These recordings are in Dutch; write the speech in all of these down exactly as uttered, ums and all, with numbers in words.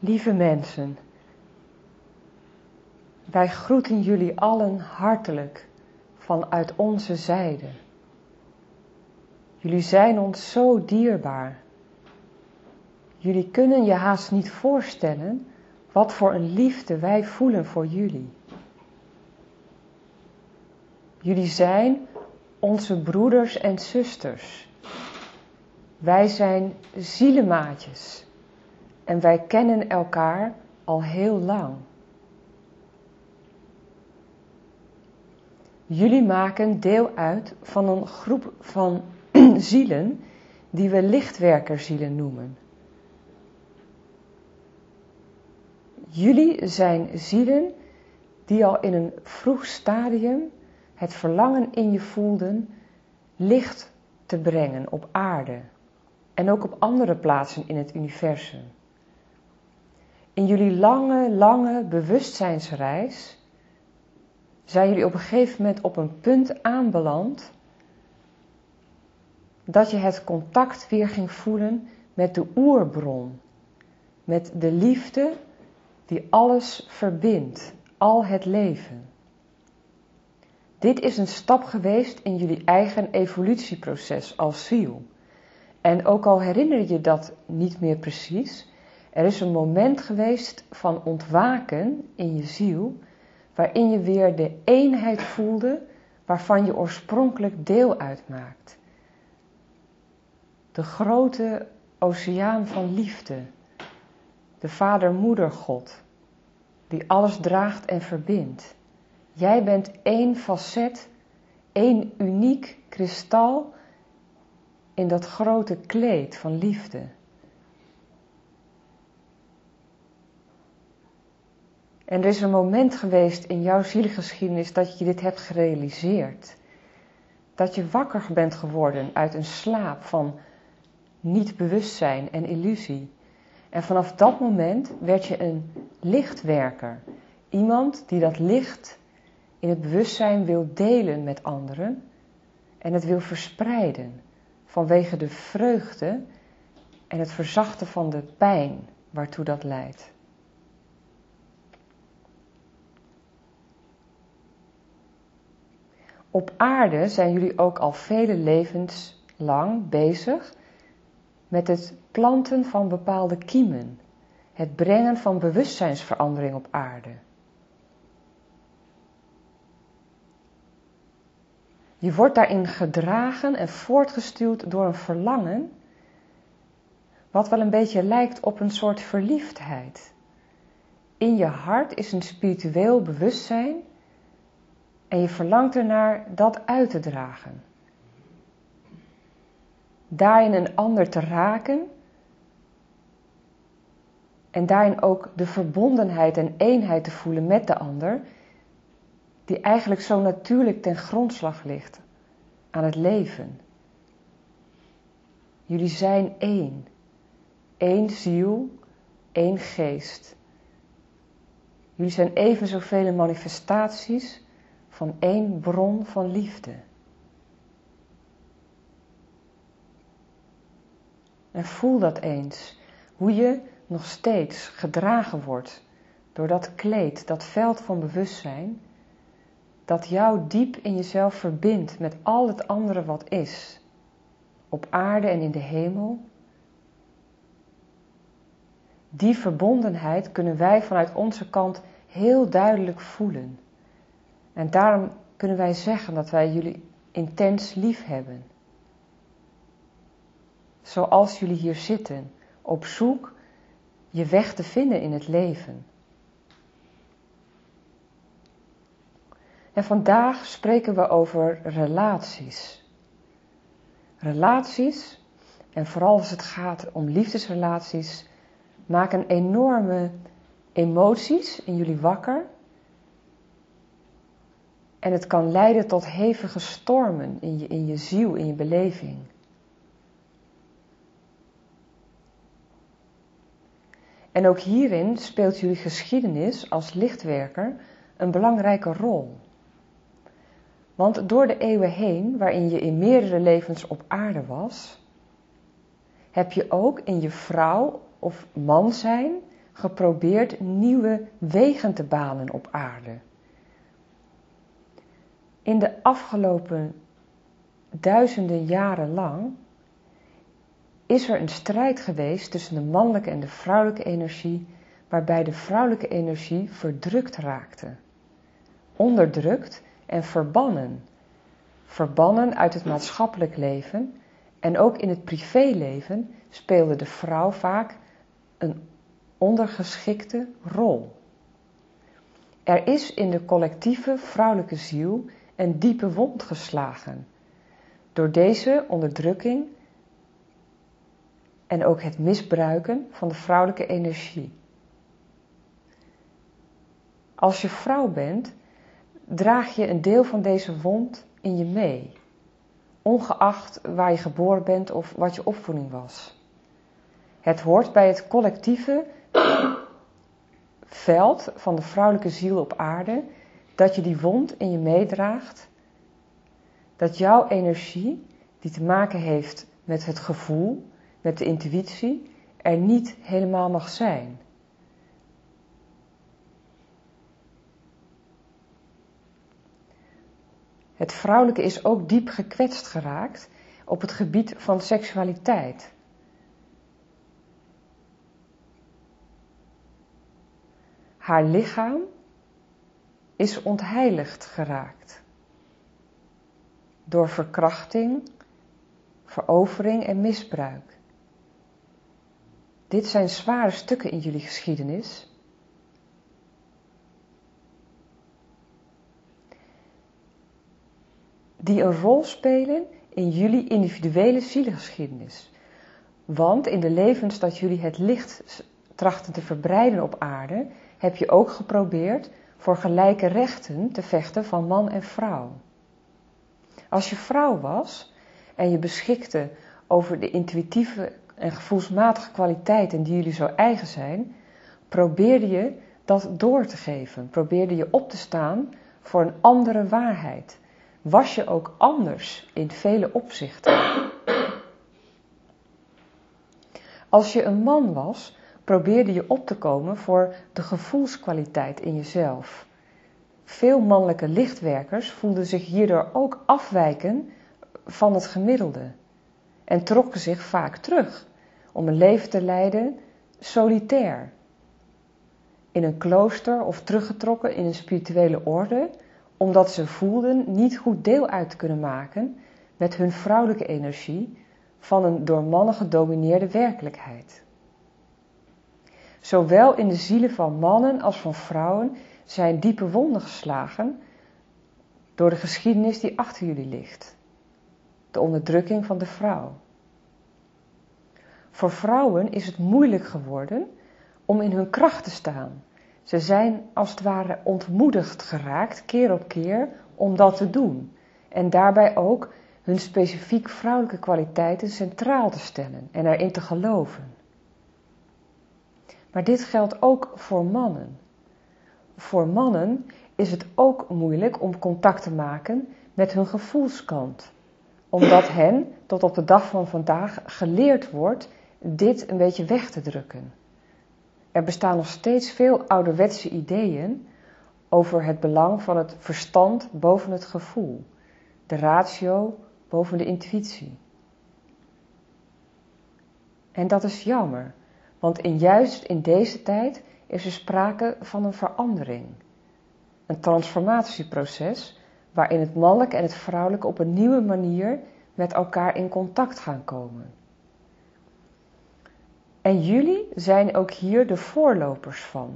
Lieve mensen, wij groeten jullie allen hartelijk vanuit onze zijde. Jullie zijn ons zo dierbaar. Jullie kunnen je haast niet voorstellen wat voor een liefde wij voelen voor jullie. Jullie zijn onze broeders en zusters. Wij zijn zielemaatjes en wij kennen elkaar al heel lang. Jullie maken deel uit van een groep van zielen die we lichtwerkerzielen noemen. Jullie zijn zielen die al in een vroeg stadium het verlangen in je voelden licht te brengen op aarde en ook op andere plaatsen in het universum. In jullie lange, lange bewustzijnsreis zijn jullie op een gegeven moment op een punt aanbeland dat je het contact weer ging voelen met de oerbron, met de liefde die alles verbindt, al het leven. Dit is een stap geweest in jullie eigen evolutieproces als ziel. En ook al herinner je je dat niet meer precies, er is een moment geweest van ontwaken in je ziel, waarin je weer de eenheid voelde waarvan je oorspronkelijk deel uitmaakt. De grote oceaan van liefde, de Vader-Moeder God, die alles draagt en verbindt. Jij bent één facet, één uniek kristal in dat grote kleed van liefde. En er is een moment geweest in jouw zielgeschiedenis dat je dit hebt gerealiseerd. Dat je wakker bent geworden uit een slaap van niet-bewustzijn en illusie. En vanaf dat moment werd je een lichtwerker. Iemand die dat licht in het bewustzijn wil delen met anderen en het wil verspreiden vanwege de vreugde en het verzachten van de pijn waartoe dat leidt. Op aarde zijn jullie ook al vele levens lang bezig met het planten van bepaalde kiemen, het brengen van bewustzijnsverandering op aarde. Je wordt daarin gedragen en voortgestuwd door een verlangen, wat wel een beetje lijkt op een soort verliefdheid. In je hart is een spiritueel bewustzijn en je verlangt ernaar dat uit te dragen. Daarin een ander te raken en daarin ook de verbondenheid en eenheid te voelen met de ander, die eigenlijk zo natuurlijk ten grondslag ligt aan het leven. Jullie zijn één. Eén ziel, één geest. Jullie zijn even zoveel manifestaties van één bron van liefde. En voel dat eens, hoe je nog steeds gedragen wordt door dat kleed, dat veld van bewustzijn, dat jou diep in jezelf verbindt met al het andere wat is, op aarde en in de hemel. Die verbondenheid kunnen wij vanuit onze kant heel duidelijk voelen. En daarom kunnen wij zeggen dat wij jullie intens lief hebben. Zoals jullie hier zitten, op zoek je weg te vinden in het leven. En vandaag spreken we over relaties. Relaties, en vooral als het gaat om liefdesrelaties, maken enorme emoties in jullie wakker. En het kan leiden tot hevige stormen in je, in je ziel, in je beleving. En ook hierin speelt jullie geschiedenis als lichtwerker een belangrijke rol. Want door de eeuwen heen, waarin je in meerdere levens op aarde was, heb je ook in je vrouw of man zijn geprobeerd nieuwe wegen te banen op aarde. In de afgelopen duizenden jaren lang is er een strijd geweest tussen de mannelijke en de vrouwelijke energie, waarbij de vrouwelijke energie verdrukt raakte, onderdrukt en verbannen. Verbannen uit het maatschappelijk leven en ook in het privéleven speelde de vrouw vaak een ondergeschikte rol. Er is in de collectieve vrouwelijke ziel een diepe wond geslagen door deze onderdrukking en ook het misbruiken van de vrouwelijke energie. Als je vrouw bent, draag je een deel van deze wond in je mee, ongeacht waar je geboren bent of wat je opvoeding was. Het hoort bij het collectieve veld van de vrouwelijke ziel op aarde, dat je die wond in je meedraagt, dat jouw energie, die te maken heeft met het gevoel, met de intuïtie, er niet helemaal mag zijn. Het vrouwelijke is ook diep gekwetst geraakt op het gebied van seksualiteit. Haar lichaam is ontheiligd geraakt door verkrachting, verovering en misbruik. Dit zijn zware stukken in jullie geschiedenis. Die een rol spelen in jullie individuele zielgeschiedenis. Want in de levens dat jullie het licht trachten te verbreiden op aarde, heb je ook geprobeerd voor gelijke rechten te vechten van man en vrouw. Als je vrouw was en je beschikte over de intuïtieve en gevoelsmatige kwaliteiten die jullie zo eigen zijn, probeerde je dat door te geven, probeerde je op te staan voor een andere waarheid. Was je ook anders in vele opzichten. Als je een man was, probeerde je op te komen voor de gevoelskwaliteit in jezelf. Veel mannelijke lichtwerkers voelden zich hierdoor ook afwijken van het gemiddelde en trokken zich vaak terug om een leven te leiden solitair. In een klooster of teruggetrokken in een spirituele orde, omdat ze voelden niet goed deel uit te kunnen maken met hun vrouwelijke energie van een door mannen gedomineerde werkelijkheid. Zowel in de zielen van mannen als van vrouwen zijn diepe wonden geslagen door de geschiedenis die achter jullie ligt. De onderdrukking van de vrouw. Voor vrouwen is het moeilijk geworden om in hun kracht te staan. Ze zijn als het ware ontmoedigd geraakt, keer op keer, om dat te doen. En daarbij ook hun specifiek vrouwelijke kwaliteiten centraal te stellen en erin te geloven. Maar dit geldt ook voor mannen. Voor mannen is het ook moeilijk om contact te maken met hun gevoelskant. Omdat hen tot op de dag van vandaag geleerd wordt dit een beetje weg te drukken. Er bestaan nog steeds veel ouderwetse ideeën over het belang van het verstand boven het gevoel. De ratio boven de intuïtie. En dat is jammer, want in, juist in deze tijd is er sprake van een verandering. Een transformatieproces waarin het mannelijke en het vrouwelijke op een nieuwe manier met elkaar in contact gaan komen. En jullie zijn ook hier de voorlopers van.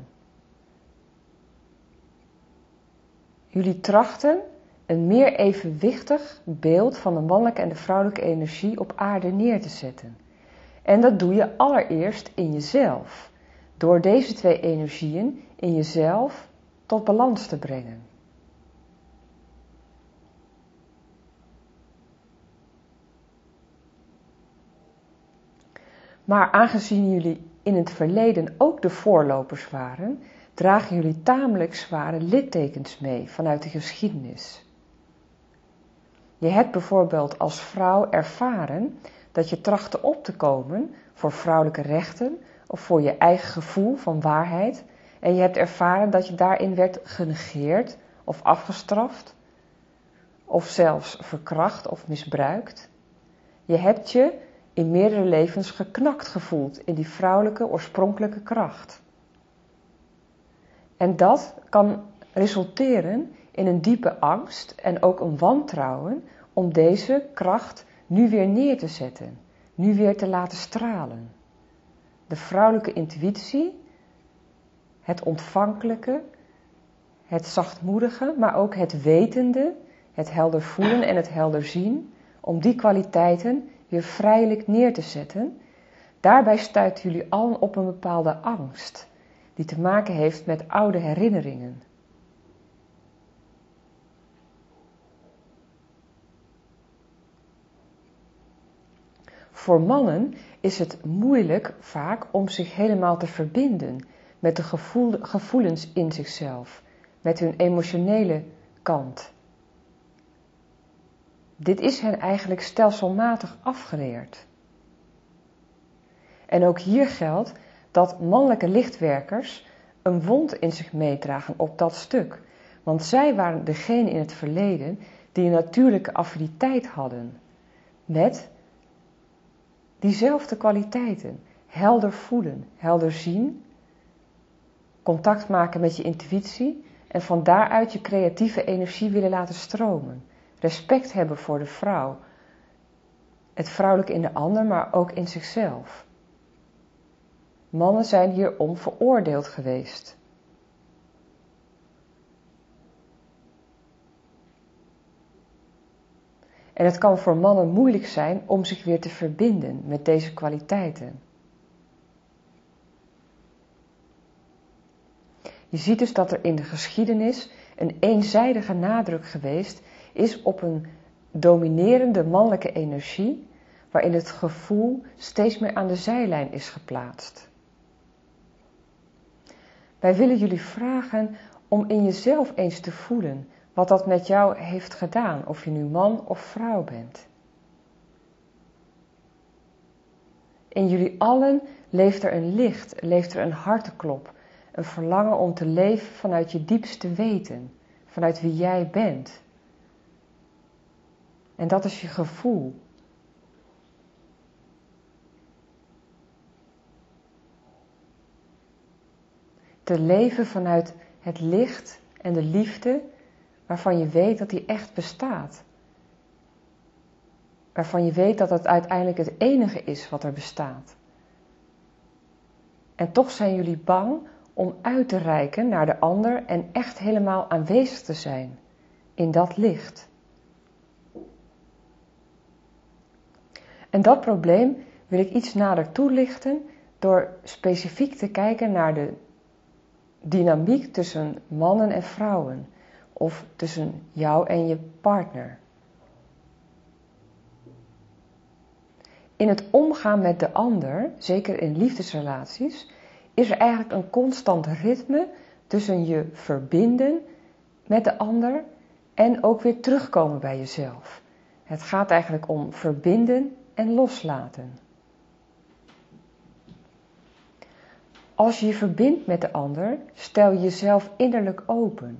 Jullie trachten een meer evenwichtig beeld van de mannelijke en de vrouwelijke energie op aarde neer te zetten. En dat doe je allereerst in jezelf, door deze twee energieën in jezelf tot balans te brengen. Maar aangezien jullie in het verleden ook de voorlopers waren, dragen jullie tamelijk zware littekens mee vanuit de geschiedenis. Je hebt bijvoorbeeld als vrouw ervaren dat je trachtte op te komen voor vrouwelijke rechten of voor je eigen gevoel van waarheid en je hebt ervaren dat je daarin werd genegeerd of afgestraft of zelfs verkracht of misbruikt. Je hebt je in meerdere levens geknakt gevoeld in die vrouwelijke oorspronkelijke kracht. En dat kan resulteren in een diepe angst en ook een wantrouwen om deze kracht nu weer neer te zetten, nu weer te laten stralen. De vrouwelijke intuïtie, het ontvankelijke, het zachtmoedige, maar ook het wetende, het helder voelen en het helder zien, om die kwaliteiten weer vrijelijk neer te zetten. Daarbij stuiten jullie allen op een bepaalde angst, die te maken heeft met oude herinneringen. Voor mannen is het moeilijk vaak om zich helemaal te verbinden met de gevoel, gevoelens in zichzelf, met hun emotionele kant. Dit is hen eigenlijk stelselmatig afgeleerd. En ook hier geldt dat mannelijke lichtwerkers een wond in zich meedragen op dat stuk, want zij waren degene in het verleden die een natuurlijke affiniteit hadden met diezelfde kwaliteiten. Helder voelen, helder zien, contact maken met je intuïtie en van daaruit je creatieve energie willen laten stromen. Respect hebben voor de vrouw, het vrouwelijke in de ander, maar ook in zichzelf. Mannen zijn hierom veroordeeld geweest. En het kan voor mannen moeilijk zijn om zich weer te verbinden met deze kwaliteiten. Je ziet dus dat er in de geschiedenis een eenzijdige nadruk geweest is op een dominerende mannelijke energie, waarin het gevoel steeds meer aan de zijlijn is geplaatst. Wij willen jullie vragen om in jezelf eens te voelen wat dat met jou heeft gedaan, of je nu man of vrouw bent. In jullie allen leeft er een licht, leeft er een harteklop, een verlangen om te leven vanuit je diepste weten, vanuit wie jij bent. En dat is je gevoel. Te leven vanuit het licht en de liefde waarvan je weet dat die echt bestaat. Waarvan je weet dat het uiteindelijk het enige is wat er bestaat. En toch zijn jullie bang om uit te reiken naar de ander en echt helemaal aanwezig te zijn in dat licht. En dat probleem wil ik iets nader toelichten door specifiek te kijken naar de dynamiek tussen mannen en vrouwen of tussen jou en je partner. In het omgaan met de ander, zeker in liefdesrelaties, is er eigenlijk een constant ritme tussen je verbinden met de ander en ook weer terugkomen bij jezelf. Het gaat eigenlijk om verbinden en loslaten. Als je je verbindt met de ander, stel je jezelf innerlijk open.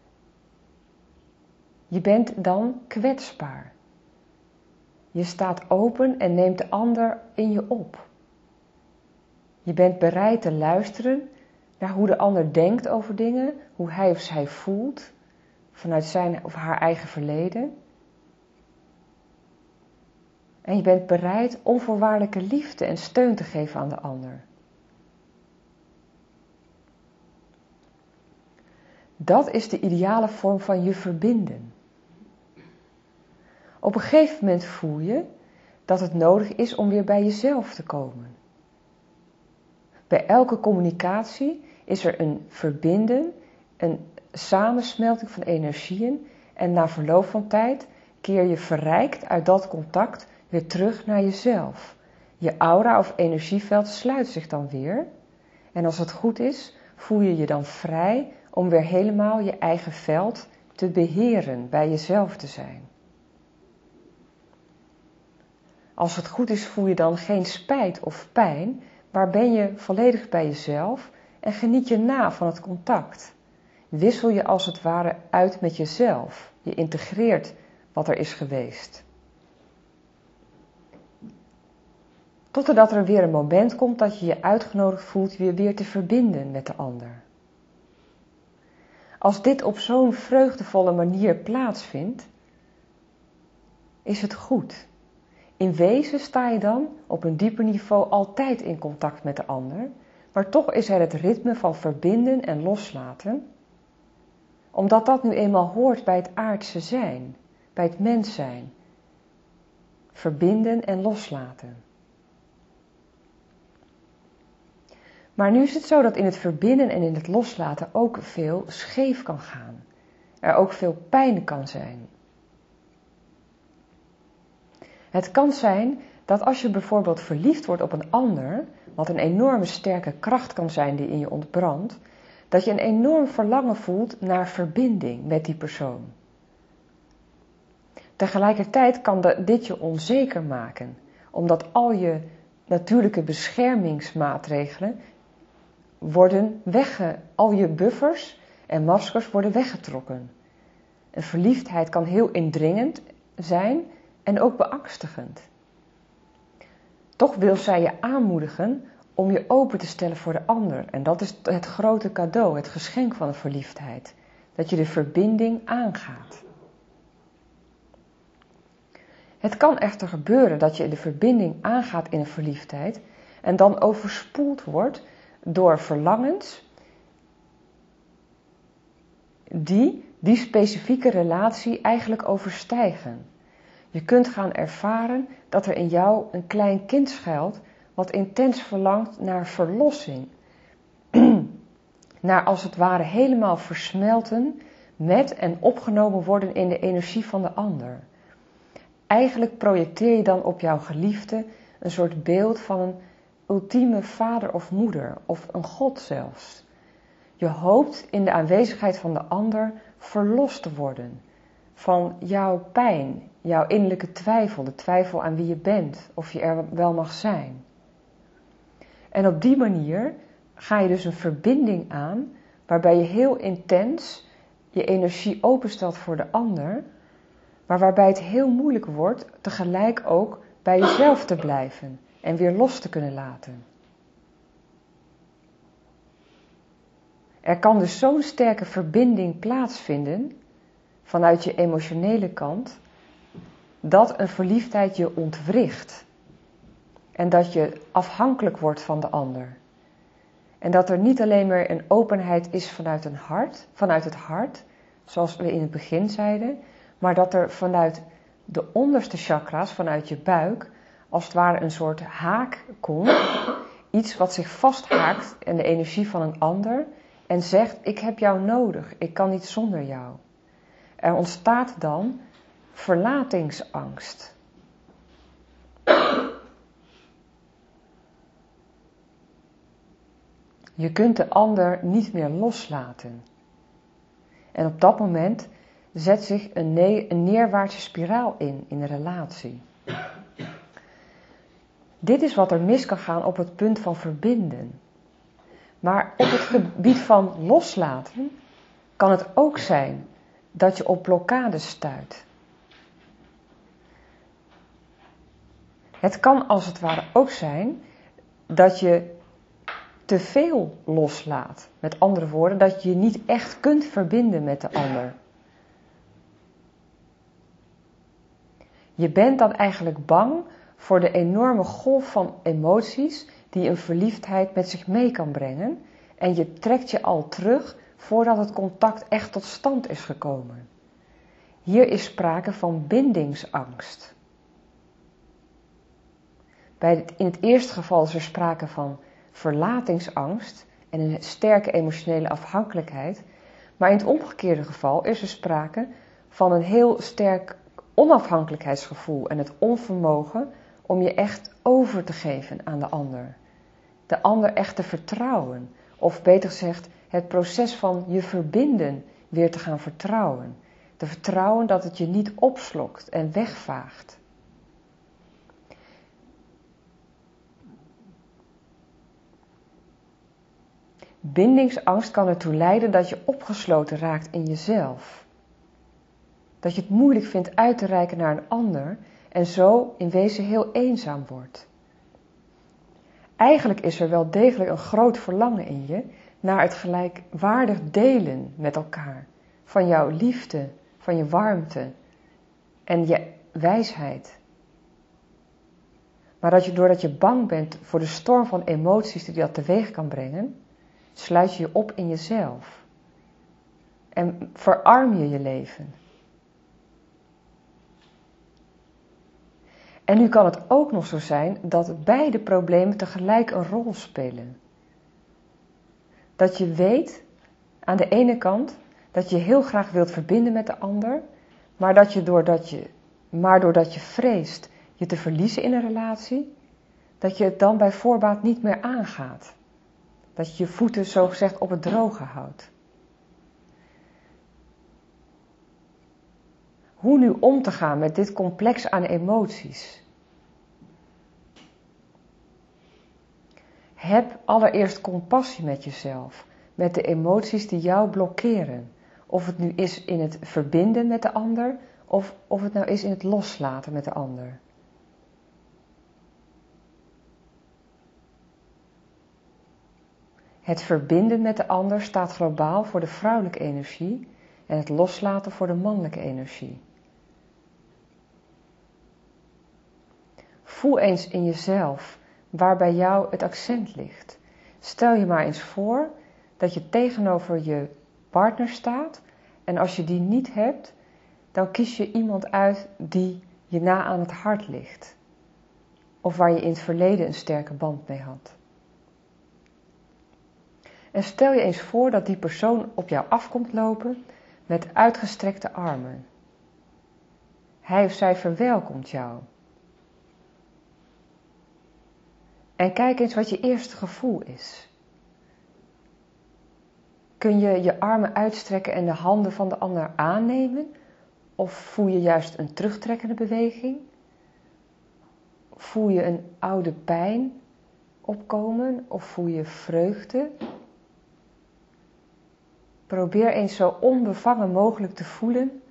Je bent dan kwetsbaar. Je staat open en neemt de ander in je op. Je bent bereid te luisteren naar hoe de ander denkt over dingen, hoe hij of zij voelt, vanuit zijn of haar eigen verleden. En je bent bereid onvoorwaardelijke liefde en steun te geven aan de ander. Dat is de ideale vorm van je verbinden. Op een gegeven moment voel je dat het nodig is om weer bij jezelf te komen. Bij elke communicatie is er een verbinden, een samensmelting van energieën en na verloop van tijd keer je verrijkt uit dat contact weer terug naar jezelf. Je aura of energieveld sluit zich dan weer en als het goed is voel je je dan vrij om weer helemaal je eigen veld te beheren, bij jezelf te zijn. Als het goed is voel je dan geen spijt of pijn, waar ben je volledig bij jezelf en geniet je na van het contact. Wissel je als het ware uit met jezelf. Je integreert wat er is geweest. Totdat er weer een moment komt dat je je uitgenodigd voelt je weer te verbinden met de ander. Als dit op zo'n vreugdevolle manier plaatsvindt, is het goed. In wezen sta je dan op een dieper niveau altijd in contact met de ander, maar toch is er het ritme van verbinden en loslaten, omdat dat nu eenmaal hoort bij het aardse zijn, bij het mens zijn. Verbinden en loslaten. Maar nu is het zo dat in het verbinden en in het loslaten ook veel scheef kan gaan. Er ook veel pijn kan zijn. Het kan zijn dat als je bijvoorbeeld verliefd wordt op een ander, wat een enorme sterke kracht kan zijn die in je ontbrandt, dat je een enorm verlangen voelt naar verbinding met die persoon. Tegelijkertijd kan dit je onzeker maken, omdat al je natuurlijke beschermingsmaatregelen worden wegge, al je buffers en maskers worden weggetrokken. Een verliefdheid kan heel indringend zijn en ook beangstigend. Toch wil zij je aanmoedigen om je open te stellen voor de ander. En dat is het grote cadeau, het geschenk van de verliefdheid. Dat je de verbinding aangaat. Het kan echter gebeuren dat je de verbinding aangaat in een verliefdheid en dan overspoeld wordt door verlangens die die specifieke relatie eigenlijk overstijgen. Je kunt gaan ervaren dat er in jou een klein kind schuilt wat intens verlangt naar verlossing. Naar als het ware helemaal versmelten met en opgenomen worden in de energie van de ander. Eigenlijk projecteer je dan op jouw geliefde een soort beeld van een ultieme vader of moeder, of een God zelfs. Je hoopt in de aanwezigheid van de ander verlost te worden van jouw pijn, jouw innerlijke twijfel, de twijfel aan wie je bent, of je er wel mag zijn. En op die manier ga je dus een verbinding aan, waarbij je heel intens je energie openstelt voor de ander, maar waarbij het heel moeilijk wordt tegelijk ook bij jezelf te blijven en weer los te kunnen laten. Er kan dus zo'n sterke verbinding plaatsvinden vanuit je emotionele kant, dat een verliefdheid je ontwricht. En dat je afhankelijk wordt van de ander. En dat er niet alleen meer een openheid is vanuit een hart, vanuit het hart, zoals we in het begin zeiden, maar dat er vanuit de onderste chakra's, vanuit je buik, als het ware een soort haak komt, iets wat zich vasthaakt in de energie van een ander en zegt, ik heb jou nodig, ik kan niet zonder jou. Er ontstaat dan verlatingsangst. Je kunt de ander niet meer loslaten. En op dat moment zet zich een, ne- een neerwaartse spiraal in, in een relatie. Dit is wat er mis kan gaan op het punt van verbinden. Maar op het gebied van loslaten kan het ook zijn dat je op blokkades stuit. Het kan als het ware ook zijn dat je te veel loslaat. Met andere woorden, dat je je niet echt kunt verbinden met de ander. Je bent dan eigenlijk bang voor de enorme golf van emoties die een verliefdheid met zich mee kan brengen. En je trekt je al terug voordat het contact echt tot stand is gekomen. Hier is sprake van bindingsangst. Bij het, in het eerste geval is er sprake van verlatingsangst en een sterke emotionele afhankelijkheid. Maar in het omgekeerde geval is er sprake van een heel sterk onafhankelijkheidsgevoel en het onvermogen om je echt over te geven aan de ander. De ander echt te vertrouwen, of beter gezegd het proces van je verbinden weer te gaan vertrouwen. Te vertrouwen dat het je niet opslokt en wegvaagt. Bindingsangst kan ertoe leiden dat je opgesloten raakt in jezelf. Dat je het moeilijk vindt uit te reiken naar een ander en zo in wezen heel eenzaam wordt. Eigenlijk is er wel degelijk een groot verlangen in je naar het gelijkwaardig delen met elkaar. Van jouw liefde, van je warmte en je wijsheid. Maar dat je doordat je bang bent voor de storm van emoties die dat teweeg kan brengen, sluit je je op in jezelf. En verarm je je leven. En nu kan het ook nog zo zijn dat beide problemen tegelijk een rol spelen. Dat je weet, aan de ene kant, dat je heel graag wilt verbinden met de ander, maar, dat je doordat je, maar doordat je vreest je te verliezen in een relatie, dat je het dan bij voorbaat niet meer aangaat. Dat je je voeten zogezegd op het droge houdt. Hoe nu om te gaan met dit complex aan emoties? Heb allereerst compassie met jezelf, met de emoties die jou blokkeren. Of het nu is in het verbinden met de ander, of, of het nou is in het loslaten met de ander. Het verbinden met de ander staat globaal voor de vrouwelijke energie en het loslaten voor de mannelijke energie. Voel eens in jezelf waar bij jou het accent ligt. Stel je maar eens voor dat je tegenover je partner staat en als je die niet hebt, dan kies je iemand uit die je na aan het hart ligt. Of waar je in het verleden een sterke band mee had. En stel je eens voor dat die persoon op jou afkomt lopen met uitgestrekte armen. Hij of zij verwelkomt jou. En kijk eens wat je eerste gevoel is. Kun je je armen uitstrekken en de handen van de ander aannemen? Of voel je juist een terugtrekkende beweging? Voel je een oude pijn opkomen? Of voel je vreugde? Probeer eens zo onbevangen mogelijk te voelen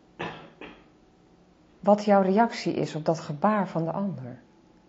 wat jouw reactie is op dat gebaar van de ander.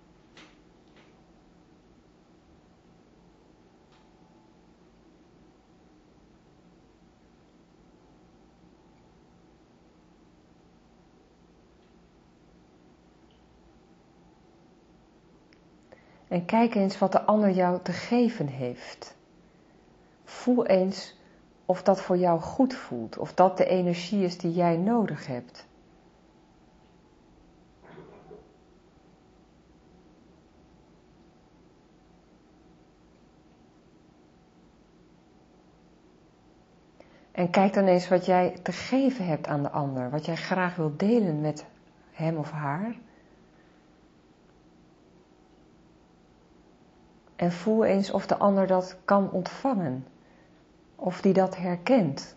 En kijk eens wat de ander jou te geven heeft. Voel eens of dat voor jou goed voelt, of dat de energie is die jij nodig hebt. En kijk dan eens wat jij te geven hebt aan de ander, wat jij graag wilt delen met hem of haar. En voel eens of de ander dat kan ontvangen, of die dat herkent.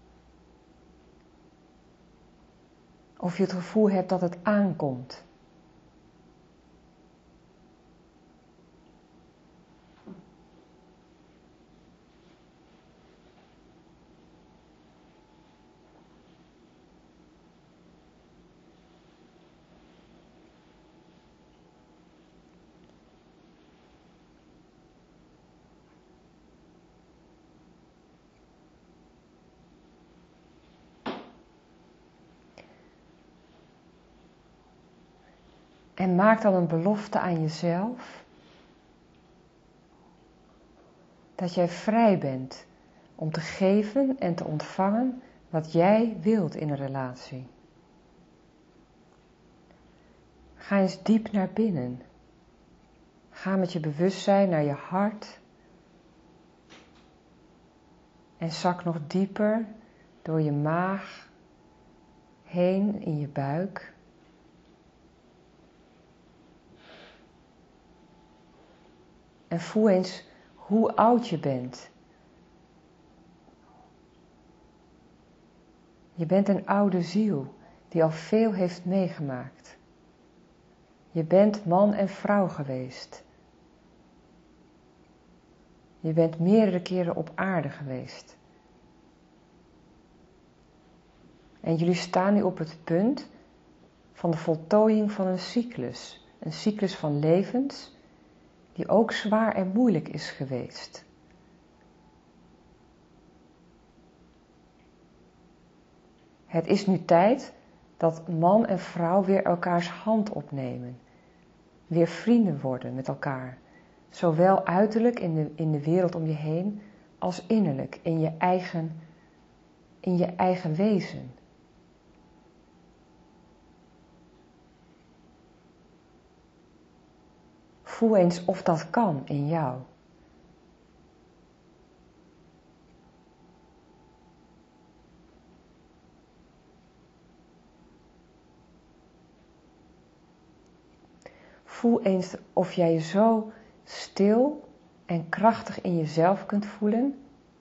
Of je het gevoel hebt dat het aankomt. En maak dan een belofte aan jezelf dat jij vrij bent om te geven en te ontvangen wat jij wilt in een relatie. Ga eens diep naar binnen. Ga met je bewustzijn naar je hart en zak nog dieper door je maag heen in je buik. En voel eens hoe oud je bent. Je bent een oude ziel die al veel heeft meegemaakt. Je bent man en vrouw geweest. Je bent meerdere keren op aarde geweest. En jullie staan nu op het punt van de voltooiing van een cyclus. Een cyclus van levens die ook zwaar en moeilijk is geweest. Het is nu tijd dat man en vrouw weer elkaars hand opnemen. Weer vrienden worden met elkaar. Zowel uiterlijk in de, in de wereld om je heen als innerlijk in je eigen, in je eigen wezen. Voel eens of dat kan in jou. Voel eens of jij je zo stil en krachtig in jezelf kunt voelen,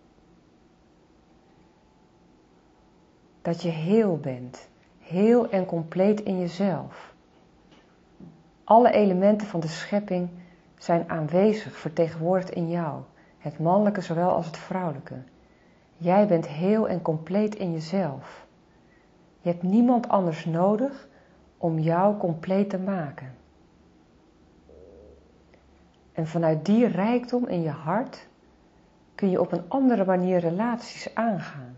dat je heel bent, heel en compleet in jezelf. Alle elementen van de schepping zijn aanwezig, vertegenwoordigd in jou, het mannelijke zowel als het vrouwelijke. Jij bent heel en compleet in jezelf. Je hebt niemand anders nodig om jou compleet te maken. En vanuit die rijkdom in je hart kun je op een andere manier relaties aangaan.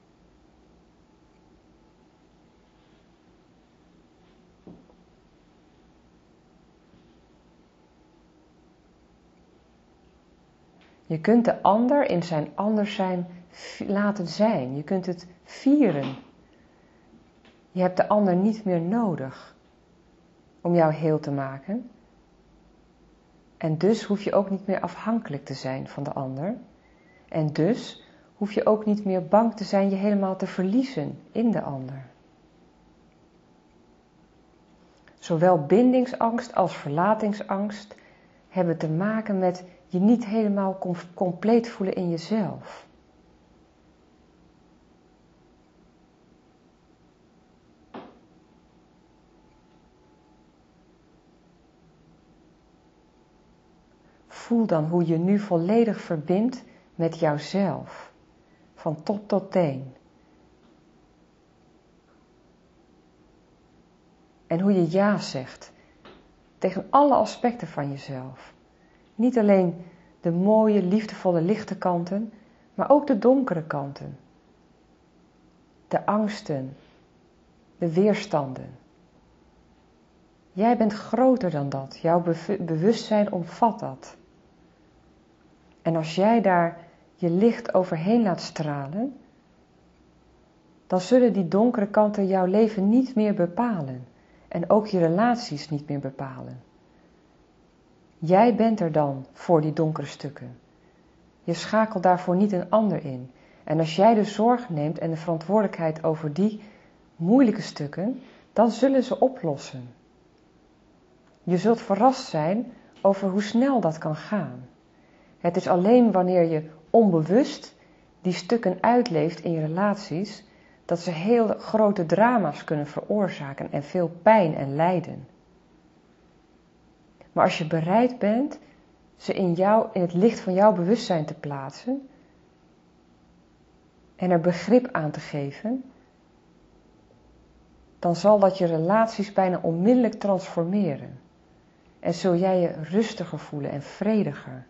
Je kunt de ander in zijn anders zijn laten zijn. Je kunt het vieren. Je hebt de ander niet meer nodig om jou heel te maken. En dus hoef je ook niet meer afhankelijk te zijn van de ander. En dus hoef je ook niet meer bang te zijn je helemaal te verliezen in de ander. Zowel bindingsangst als verlatingsangst hebben te maken met je niet helemaal com- compleet voelen in jezelf. Voel dan hoe je nu volledig verbindt met jouzelf, van top tot teen. En hoe je ja zegt tegen alle aspecten van jezelf. Niet alleen de mooie, liefdevolle, lichte kanten, maar ook de donkere kanten. De angsten, de weerstanden. Jij bent groter dan dat, jouw bewustzijn omvat dat. En als jij daar je licht overheen laat stralen, dan zullen die donkere kanten jouw leven niet meer bepalen en ook je relaties niet meer bepalen. Jij bent er dan voor die donkere stukken. Je schakelt daarvoor niet een ander in. En als jij de zorg neemt en de verantwoordelijkheid over die moeilijke stukken, dan zullen ze oplossen. Je zult verrast zijn over hoe snel dat kan gaan. Het is alleen wanneer je onbewust die stukken uitleeft in je relaties, dat ze heel grote drama's kunnen veroorzaken en veel pijn en lijden. Maar als je bereid bent ze in, jou, in het licht van jouw bewustzijn te plaatsen en er begrip aan te geven, dan zal dat je relaties bijna onmiddellijk transformeren. En zul jij je rustiger voelen en vrediger.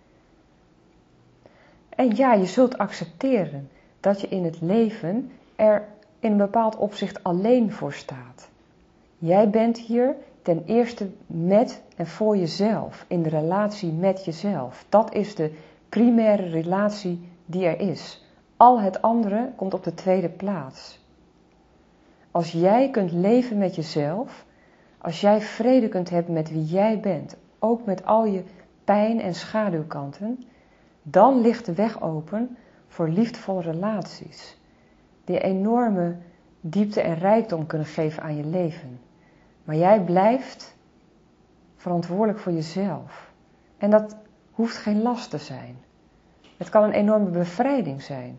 En ja, je zult accepteren dat je in het leven er in een bepaald opzicht alleen voor staat. Jij bent hier ten eerste met en voor jezelf, in de relatie met jezelf. Dat is de primaire relatie die er is. Al het andere komt op de tweede plaats. Als jij kunt leven met jezelf, als jij vrede kunt hebben met wie jij bent, ook met al je pijn en schaduwkanten, dan ligt de weg open voor liefdevolle relaties, die enorme diepte en rijkdom kunnen geven aan je leven. Maar jij blijft verantwoordelijk voor jezelf. En dat hoeft geen last te zijn. Het kan een enorme bevrijding zijn.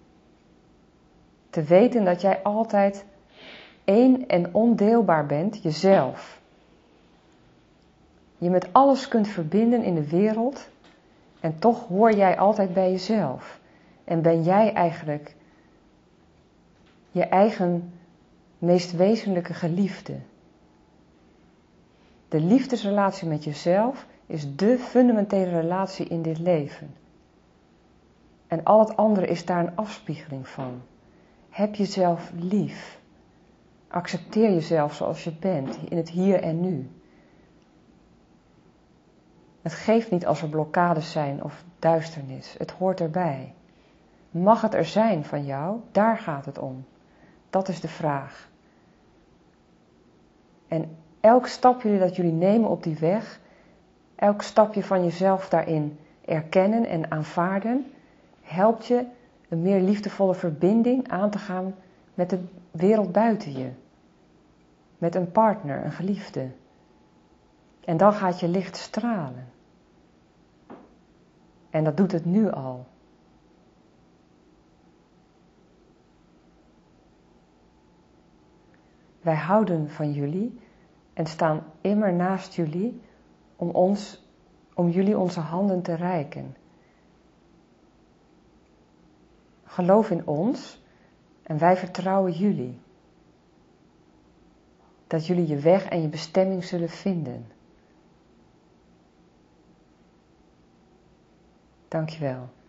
Te weten dat jij altijd één en ondeelbaar bent, jezelf. Je met alles kunt verbinden in de wereld En toch hoor jij altijd bij jezelf. En ben jij eigenlijk je eigen meest wezenlijke geliefde. De liefdesrelatie met jezelf is dé fundamentele relatie in dit leven. En al het andere is daar een afspiegeling van. Heb jezelf lief. Accepteer jezelf zoals je bent, in het hier en nu. Het geeft niet als er blokkades zijn of duisternis. Het hoort erbij. Mag het er zijn van jou? Daar gaat het om. Dat is de vraag. En elk stapje dat jullie nemen op die weg, elk stapje van jezelf daarin erkennen en aanvaarden, helpt je een meer liefdevolle verbinding aan te gaan met de wereld buiten je. Met een partner, een geliefde. En dan gaat je licht stralen. En dat doet het nu al. Wij houden van jullie en staan immer naast jullie om, ons, om jullie onze handen te reiken. Geloof in ons en wij vertrouwen jullie. Dat jullie je weg en je bestemming zullen vinden. Dankjewel.